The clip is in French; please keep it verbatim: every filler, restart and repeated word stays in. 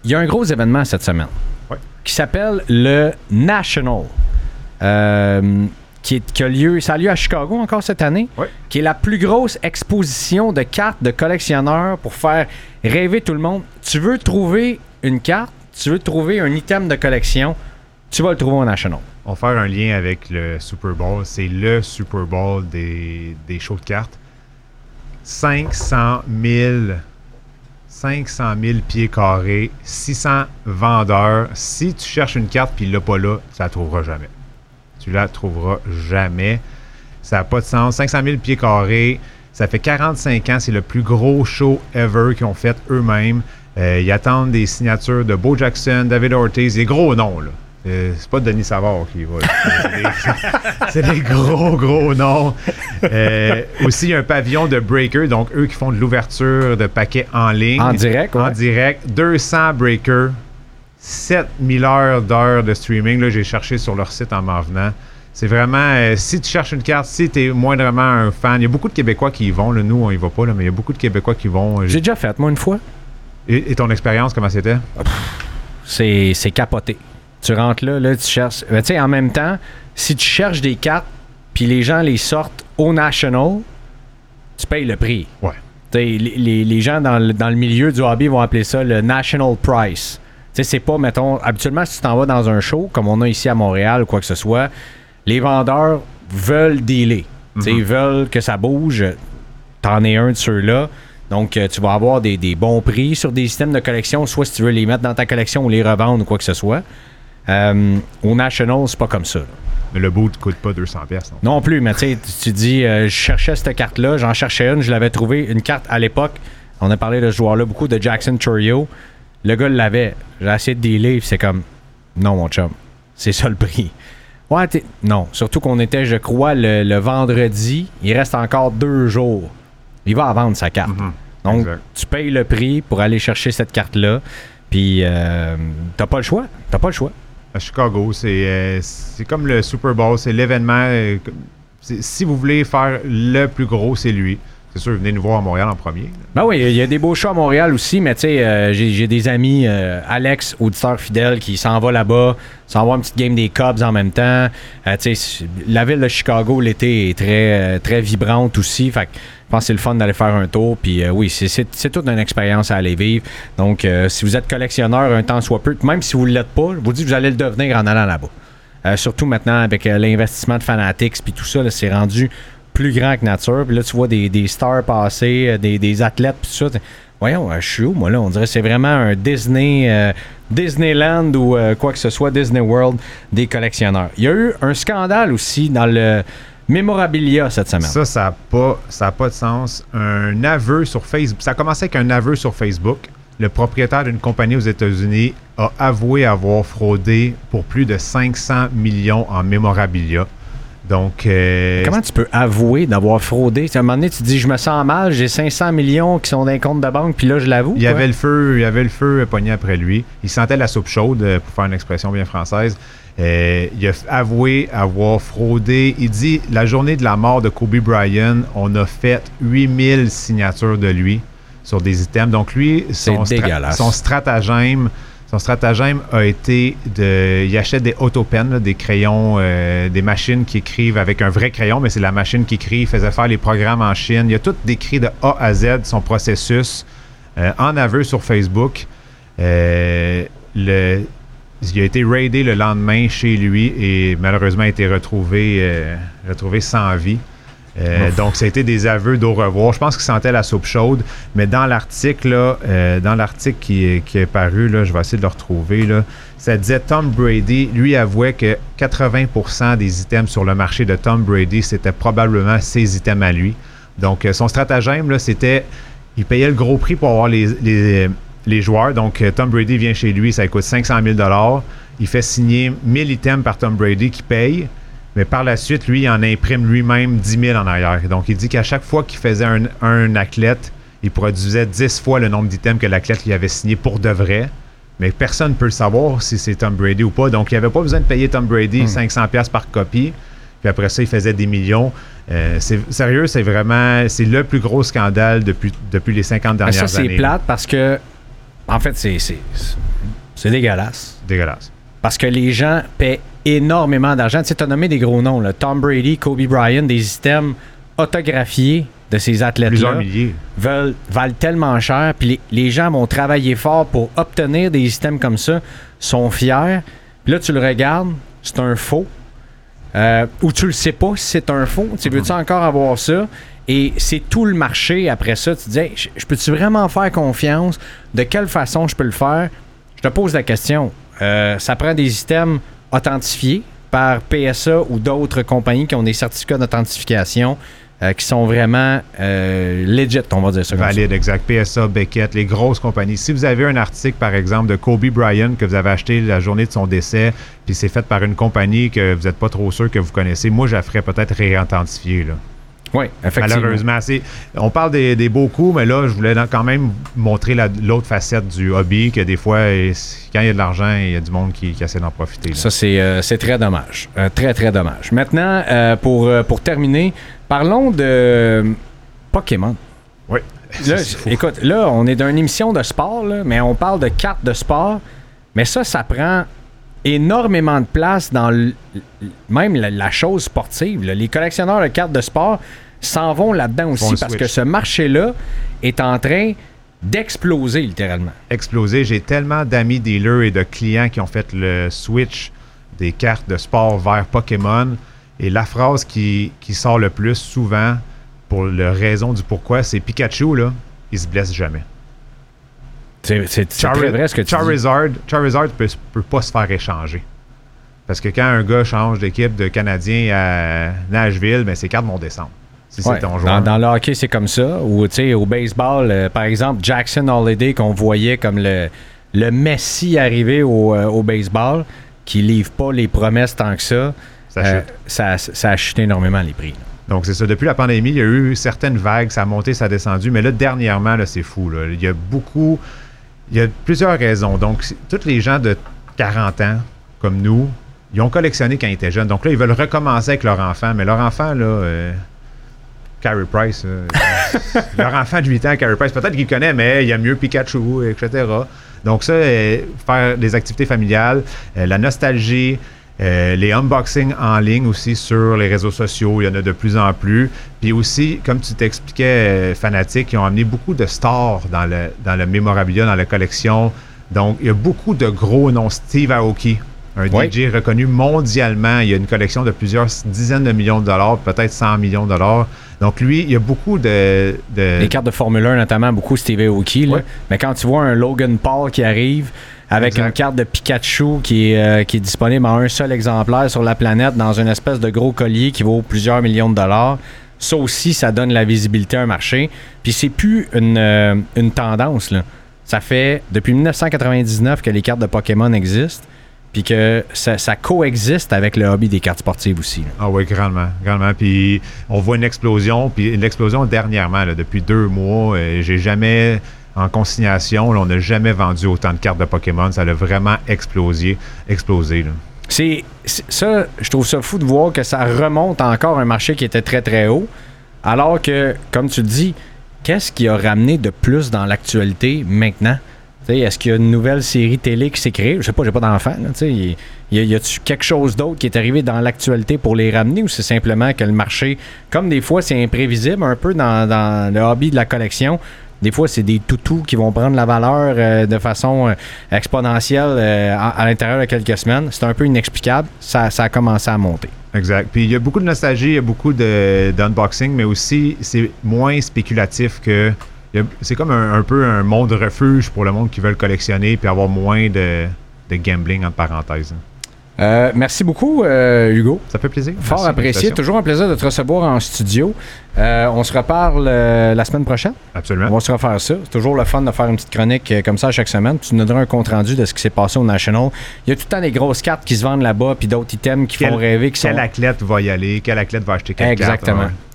il y a un gros événement cette semaine ouais. qui s'appelle le National. Euh, qui, est, qui a lieu, ça a lieu à Chicago encore cette année, ouais. qui est la plus grosse exposition de cartes de collectionneurs pour faire rêver tout le monde. Tu veux trouver une carte, tu veux trouver un item de collection, tu vas le trouver au National. On va faire un lien avec le Super Bowl. C'est le Super Bowl des, des shows de cartes. cinq cent mille pieds carrés, six cents vendeurs. Si tu cherches une carte et il l'a pas là, tu la trouveras jamais. Tu la trouveras jamais. Ça n'a pas de sens. cinq cent mille pieds carrés, ça fait quarante-cinq ans. C'est le plus gros show ever qu'ils ont fait eux-mêmes. Euh, ils attendent des signatures de Bo Jackson, David Ortiz, des gros noms, là. Euh, c'est pas Denis Savard qui va. C'est des, c'est des gros, gros noms. Euh, aussi, il y a un pavillon de breakers, donc eux qui font de l'ouverture de paquets en ligne. En direct, ouais. En direct. deux cents breakers, sept mille heures d'heures de streaming. Là, j'ai cherché sur leur site en m'en venant. C'est vraiment, euh, si tu cherches une carte, si tu es moindrement un fan, il y a beaucoup de Québécois qui y vont. Là, nous, on y va pas, là, mais il y a beaucoup de Québécois qui vont. J'ai déjà fait, moi, une fois. Et, et ton expérience, comment c'était? C'est, c'est capoté. Tu rentres là, là, tu cherches. Ben, tu sais, en même temps, si tu cherches des cartes, puis les gens les sortent au National, tu payes le prix. Ouais. Tu sais, les, les, les gens dans le, dans le milieu du hobby vont appeler ça le National Price. Tu sais, c'est pas, mettons, habituellement, si tu t'en vas dans un show, comme on a ici à Montréal ou quoi que ce soit, les vendeurs veulent dealer. Mm-hmm. Tu sais, ils veulent que ça bouge. T'en es un de ceux-là. Donc, euh, tu vas avoir des, des bons prix sur des systèmes de collection, soit si tu veux les mettre dans ta collection ou les revendre ou quoi que ce soit. Euh, au National, c'est pas comme ça. Là. Mais le boot ne coûte pas deux cents dollars. Non, non plus, mais tu sais, tu dis, euh, je cherchais cette carte-là, j'en cherchais une, je l'avais trouvé, une carte à l'époque. On a parlé de ce joueur-là beaucoup, de Jackson Chourio. Le gars l'avait. J'ai essayé de dealer, c'est comme, non, mon chum, c'est ça le prix. Ouais, t'es... non, surtout qu'on était, je crois, le, le vendredi. Il reste encore deux jours. Il va vendre sa carte. Mm-hmm. Donc, exact. Tu payes le prix pour aller chercher cette carte-là. Puis, euh, t'as pas le choix. T'as pas le choix. À Chicago, c'est, euh, c'est comme le Super Bowl. C'est l'événement. Euh, c'est, si vous voulez faire le plus gros, c'est lui. C'est sûr, venez nous voir à Montréal en premier. Ben oui, il y a des beaux shows à Montréal aussi, mais tu sais, euh, j'ai, j'ai des amis, euh, Alex, auditeur fidèle, qui s'en va là-bas, s'en va une petite game des Cubs en même temps. Euh, tu sais, la ville de Chicago, l'été, est très, très vibrante aussi. Fait que je pense que c'est le fun d'aller faire un tour. Puis euh, oui, c'est, c'est, c'est toute une expérience à aller vivre. Donc, euh, si vous êtes collectionneur un temps soit peu, même si vous ne l'êtes pas, je vous dis que vous allez le devenir en allant là-bas. Euh, surtout maintenant avec euh, l'investissement de Fanatics puis tout ça, là, c'est rendu plus grand que nature. Puis là, tu vois des, des stars passer, des, des athlètes, puis tout ça. Voyons, je suis où, moi, là? On dirait que c'est vraiment un Disney, euh, Disneyland ou euh, quoi que ce soit, Disney World des collectionneurs. Il y a eu un scandale aussi dans le mémorabilia cette semaine. Ça, ça n'a pas, ça a pas de sens. Un aveu sur Facebook. Ça a commencé avec un aveu sur Facebook. Le propriétaire d'une compagnie aux États-Unis a avoué avoir fraudé pour plus de cinq cents millions en mémorabilia. Donc, euh, comment tu peux avouer d'avoir fraudé? À un moment donné, tu te dis, je me sens mal, j'ai cinq cents millions qui sont dans un compte de banque, puis là, je l'avoue. Il y avait le feu, il y avait le feu pogné après lui. Il sentait la soupe chaude, pour faire une expression bien française. Euh, il a avoué avoir fraudé. Il dit, la journée de la mort de Kobe Bryant, on a fait huit mille signatures de lui sur des items. Donc, lui, son, stra- son stratagème... Son stratagème a été de... Il achète des autopens, là, des crayons, euh, des machines qui écrivent avec un vrai crayon, mais c'est la machine qui écrit. Il faisait faire les programmes en Chine. Il a tout décrit de A à Z, son processus, euh, en aveu sur Facebook. Euh, le... Il a été raidé le lendemain chez lui et malheureusement a été retrouvé, euh, retrouvé sans vie. Euh, donc, ça a été des aveux d'au revoir. Je pense qu'il sentait la soupe chaude, mais dans l'article, là, euh, dans l'article qui est, qui est paru, là, je vais essayer de le retrouver, là, ça disait Tom Brady, lui avouait que quatre-vingts pour cent des items sur le marché de Tom Brady, c'était probablement ses items à lui. Donc, euh, son stratagème, là, c'était, il payait le gros prix pour avoir les, les, les joueurs. Donc, euh, Tom Brady vient chez lui, ça coûte cinq cent mille dollars. Il fait signer mille items par Tom Brady qui paye. Mais par la suite, lui, il en imprime lui-même dix mille en arrière. Donc, il dit qu'à chaque fois qu'il faisait un, un athlète, il produisait dix fois le nombre d'items que l'athlète lui avait signé pour de vrai. Mais personne ne peut le savoir si c'est Tom Brady ou pas. Donc, il n'avait pas besoin de payer Tom Brady mmh. cinq cents dollars par copie. Puis après ça, il faisait des millions. Euh, c'est, sérieux, c'est vraiment... C'est le plus gros scandale depuis, depuis les cinquante dernières années. Ça, c'est années. plate parce que... En fait, c'est... c'est C'est dégueulasse. Dégueulasse. Parce que les gens paient énormément d'argent. Tu sais, tu as nommé des gros noms, là. Tom Brady, Kobe Bryant, des systèmes autographiés de ces athlètes-là. Plusieurs milliers. Veulent, valent tellement cher. Puis les, les gens vont travailler fort pour obtenir des systèmes comme ça, sont fiers. Puis là, tu le regardes, c'est un faux. Euh, ou tu le sais pas si c'est un faux. Tu veux-tu encore avoir ça? Et c'est tout le marché après ça. Tu te dis, hey, je, je peux-tu vraiment faire confiance? De quelle façon je peux le faire? Je te pose la question. Euh, ça prend des systèmes authentifiés par P S A ou d'autres compagnies qui ont des certificats d'authentification euh, qui sont vraiment euh, legit, on va dire ça. Valide, exact. P S A, Beckett, les grosses compagnies. Si vous avez un article, par exemple, de Kobe Bryant que vous avez acheté la journée de son décès, puis c'est fait par une compagnie que vous n'êtes pas trop sûr que vous connaissez, moi, je la ferais peut-être réauthentifier, là. Oui, effectivement. Malheureusement, c'est, on parle des, des beaux coups, mais là, je voulais quand même montrer la, l'autre facette du hobby, que des fois, quand il y a de l'argent, il y a du monde qui, qui essaie d'en profiter. Là. Ça, c'est, euh, c'est très dommage. Euh, très, très dommage. Maintenant, euh, pour, euh, pour terminer, parlons de Pokémon. Oui. Là, écoute, là, on est dans une émission de sport, là, mais on parle de cartes de sport, mais ça, ça prend énormément de place dans le, même la, la chose sportive. Là. Les collectionneurs de cartes de sport s'en vont là-dedans aussi bon parce switch. que ce marché-là est en train d'exploser littéralement. Exploser. J'ai tellement d'amis dealers et de clients qui ont fait le switch des cartes de sport vers Pokémon. Et la phrase qui, qui sort le plus souvent pour la raison du pourquoi, c'est Pikachu, là, il se blesse jamais. C'est, c'est, c'est Char- très vrai ce que tu Charizard, dis. Charizard peut, peut pas se faire échanger. Parce que quand un gars change d'équipe de Canadien à Nashville, ben ses cartes vont descendre. Si Ouais, c'est ton joueur. dans, dans le hockey, c'est comme ça. Ou au baseball, euh, par exemple, Jackson Holliday, qu'on voyait comme le, le Messi arrivé au, euh, au baseball, qui livre pas les promesses tant que ça, Ça euh, chute. ça, ça a chuté énormément les prix. Donc, c'est ça. Depuis la pandémie, il y a eu certaines vagues. Ça a monté, ça a descendu. Mais là, dernièrement, là, c'est fou. Là. Il y a beaucoup... Il y a plusieurs raisons. Donc, tous les gens de quarante ans, comme nous, ils ont collectionné quand ils étaient jeunes. Donc là, ils veulent recommencer avec leur enfant. Mais leur enfant, là... Euh, Carey Price. Euh, leur enfant de huit ans, Carey Price, peut-être qu'il connaît, mais il y a mieux Pikachu, et cetera. Donc ça, euh, faire des activités familiales, euh, la nostalgie... Euh, les unboxings en ligne aussi sur les réseaux sociaux, il y en a de plus en plus. Puis aussi, comme tu t'expliquais, euh, Fanatics, ils ont amené beaucoup de stars dans le, dans le mémorabilia, dans la collection. Donc, il y a beaucoup de gros noms. Steve Aoki, un Oui. D J reconnu mondialement. Il y a une collection de plusieurs dizaines de millions de dollars, peut-être cent millions de dollars. Donc, lui, il y a beaucoup de... de... Les cartes de Formule un, notamment, beaucoup Steve Aoki. Là. Ouais. Mais quand tu vois un Logan Paul qui arrive avec Exact. une carte de Pikachu qui est, euh, qui est disponible en un seul exemplaire sur la planète dans une espèce de gros collier qui vaut plusieurs millions de dollars, ça aussi, ça donne la visibilité à un marché. Puis c'est plus une, euh, une tendance. Là. Ça fait depuis dix-neuf cent quatre-vingt-dix-neuf que les cartes de Pokémon existent, puis que ça, ça coexiste avec le hobby des cartes sportives aussi. Là. Ah oui, grandement, grandement. Puis on voit une explosion, puis une explosion dernièrement, là, depuis deux mois. Euh, j'ai jamais, en consignation, là, on n'a jamais vendu autant de cartes de Pokémon. Ça a vraiment explosé, explosé. Là. C'est, c'est- ça, je trouve ça fou de voir que ça remonte encore à un marché qui était très très haut, alors que, comme tu le dis, qu'est-ce qui a ramené de plus dans l'actualité maintenant? T'sais, est-ce qu'il y a une nouvelle série télé qui s'est créée? Je sais pas, j'ai pas d'enfant. Là, t'sais, y, y, y a-tu quelque chose d'autre qui est arrivé dans l'actualité pour les ramener ou c'est simplement que le marché, comme des fois c'est imprévisible un peu dans, dans le hobby de la collection, des fois c'est des toutous qui vont prendre la valeur euh, de façon euh, exponentielle euh, à, à l'intérieur de quelques semaines. C'est un peu inexplicable. Ça, ça a commencé à monter. Exact. Puis il y a beaucoup de nostalgie, il y a beaucoup de, d'unboxing, mais aussi c'est moins spéculatif que... il y a- c'est comme un, un peu un monde refuge pour le monde qui veut le collectionner puis avoir moins de, de gambling, entre parenthèses. Euh, merci beaucoup, euh, Hugo. Ça fait plaisir. Fort Merci, apprécié. félicitations. Toujours un plaisir de te recevoir en studio. Euh, on se reparle euh, la semaine prochaine. Absolument. On va se refaire ça. C'est toujours le fun de faire une petite chronique euh, comme ça chaque semaine. Tu nous donneras un compte-rendu de ce qui s'est passé au National. Il y a tout le temps des grosses cartes qui se vendent là-bas, puis d'autres items qui Quel- font rêver, qui Quel sont... athlète va y aller? Quel athlète va acheter quelle Exactement. carte? Ouais.